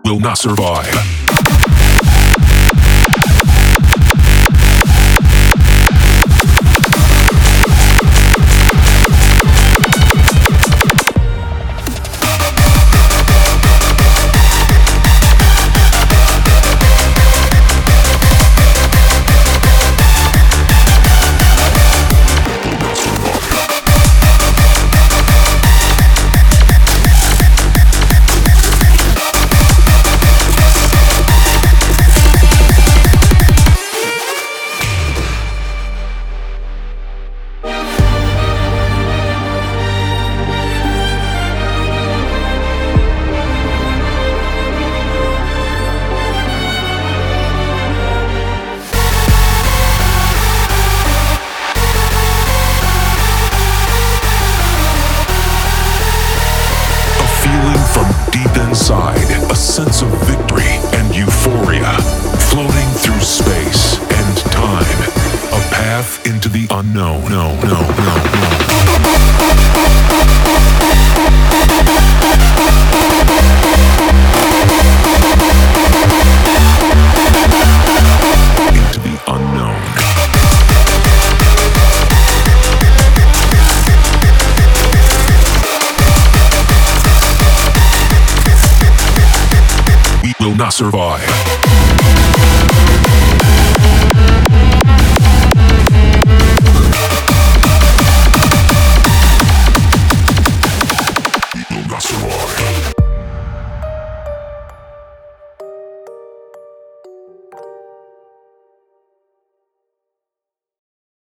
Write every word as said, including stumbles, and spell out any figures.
will not survive. Inside, a sense of victory and euphoria, floating through space and time, a path into the unknown. No, no, no, no. Into the unknown. Will not survive.